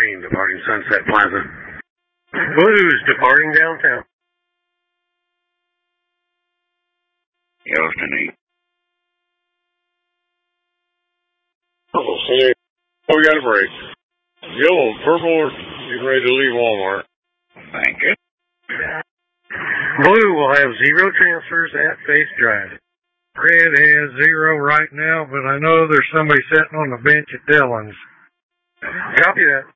green departing Sunset Plaza. Blues departing downtown. Houston 8. Purple, say, we got a break. Yellow, purple, getting ready to leave Walmart. Thank you. Blue will have 0 transfers at Faith Drive. Red has 0 right now, but I know there's somebody sitting on the bench at Dillon's. Copy that.